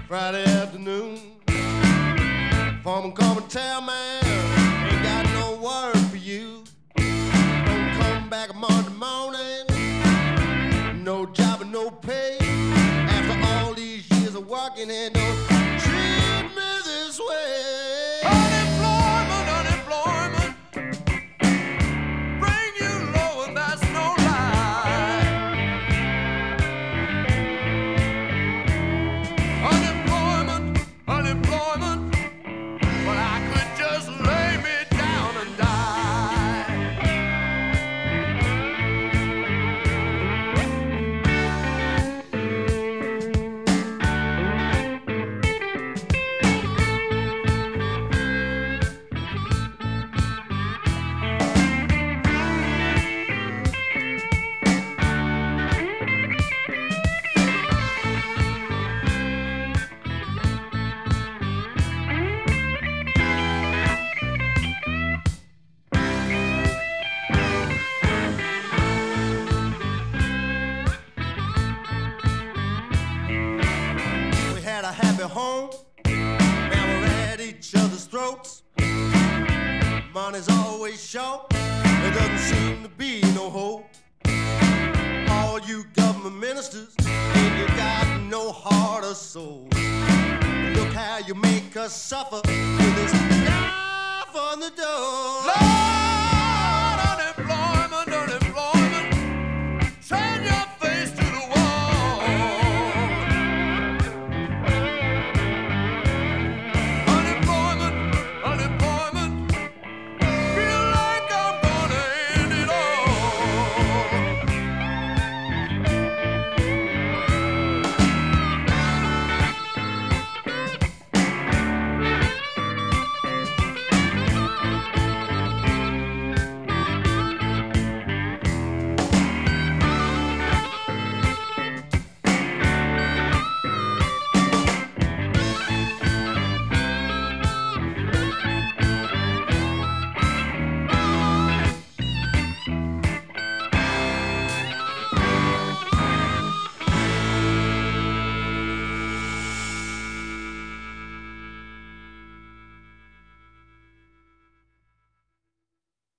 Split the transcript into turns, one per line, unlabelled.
Friday afternoon. Foreman come and tell man, ain't got no word for you. Don't come back Monday morning, no job and no pay. After all these years of working and don't treat me this way.
Unemployment, unemployment, bring you low and that's no lie. Unemployment, unemployment, but I could just lay me down and die.
We had a happy home, now we're at each other's throats. Money's always short, there doesn't seem to be no hope. All you government ministers, ain't you got no heart or soul? Look how you make us suffer with this knife on the door.
Lord!